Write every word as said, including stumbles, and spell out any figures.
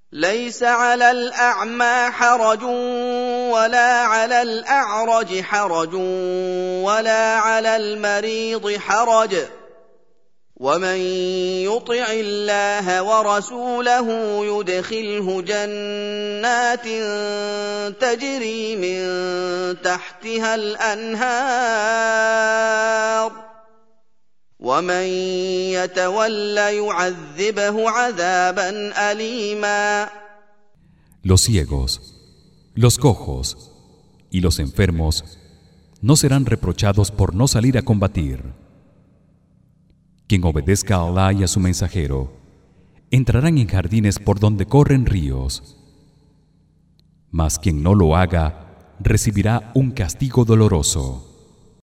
ليس على الأعمى حرج ولا على الأعرج حرج ولا على المريض حرج ومن يطع الله ورسوله يدخله جنات تجري من تحتها الأنهار ومن يتول يعذبه عذابا أليما. Los ciegos, los cojos y los enfermos no serán reprochados por no salir a combatir. Quien obedezca a Allah y a su mensajero entrarán en jardines por donde corren ríos. Mas quien no lo haga recibirá un castigo doloroso.